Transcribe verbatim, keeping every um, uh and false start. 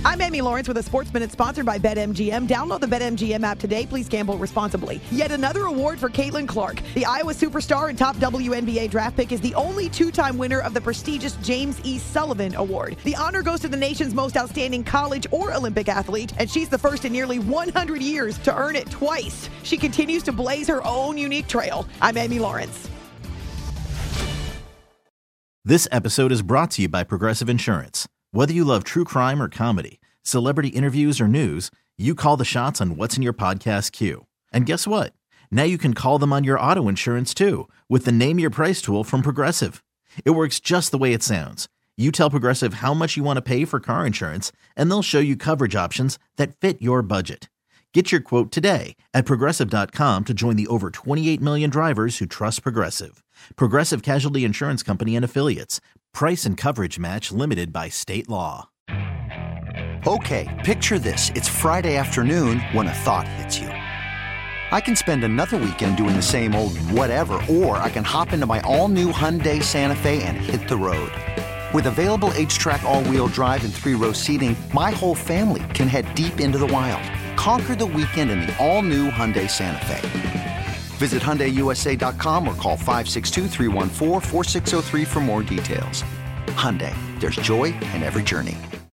I'm Amy Lawrence with a Sports Minute sponsored by BetMGM. Download the BetMGM app today. Please gamble responsibly. Yet another award for Caitlin Clark. The Iowa superstar and top W N B A draft pick is the only two-time winner of the prestigious James E. Sullivan Award. The honor goes to the nation's most outstanding college or Olympic athlete, and she's the first in nearly one hundred years to earn it twice. She continues to blaze her own unique trail. I'm Amy Lawrence. This episode is brought to you by Progressive Insurance. Whether you love true crime or comedy, celebrity interviews or news, you call the shots on what's in your podcast queue. And guess what? Now you can call them on your auto insurance too with the Name Your Price tool from Progressive. It works just the way it sounds. You tell Progressive how much you want to pay for car insurance, and they'll show you coverage options that fit your budget. Get your quote today at Progressive dot com to join the over twenty-eight million drivers who trust Progressive. Progressive Casualty Insurance Company and Affiliates. Price and coverage match limited by state law. Okay, picture this. It's Friday afternoon when a thought hits you. I can spend another weekend doing the same old whatever, or I can hop into my all-new Hyundai Santa Fe and hit the road. With available H-Track all-wheel drive and three-row seating, my whole family can head deep into the wild. Conquer the weekend in the all-new Hyundai Santa Fe. Visit Hyundai U S A dot com or call five six two, three one four, four six zero three for more details. Hyundai, there's joy in every journey.